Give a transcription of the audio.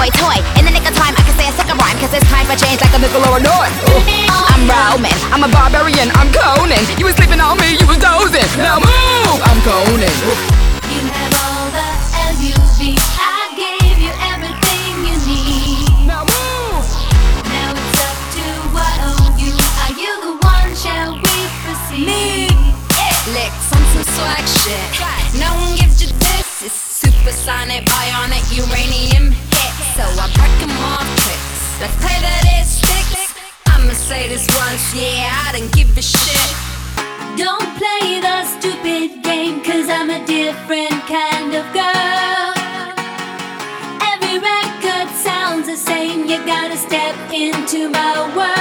boy toy. In the nick of time, I can say a second rhyme, cause it's time for change like a nickel or a noise. I'm Roman, I'm a barbarian, I'm Conan. You was sleeping on me, you was dozing. Now move, I'm Conan. You have all the L-U-V. I gave you everything you need. Now move. Now it's up to what of you. Are you the one? Shall we proceed? Licks on some swag shit. No one gives you this. It's supersonic, bionic, uranium hit. So I break them off tricks. Let's play that it sticks. I'ma say this once, yeah, I don't give a shit. Don't play the stupid game, cause I'm a different kind of girl. Every record sounds the same. You gotta step into my world.